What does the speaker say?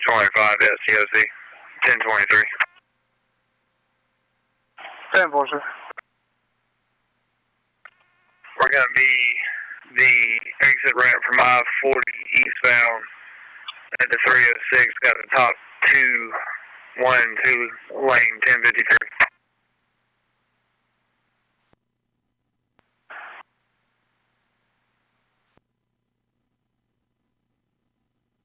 25 STOC, 1023. 10-4, sir. We're going to be the exit ramp from I-40 eastbound at the 306. Got the top 1 and 2 lane 1053.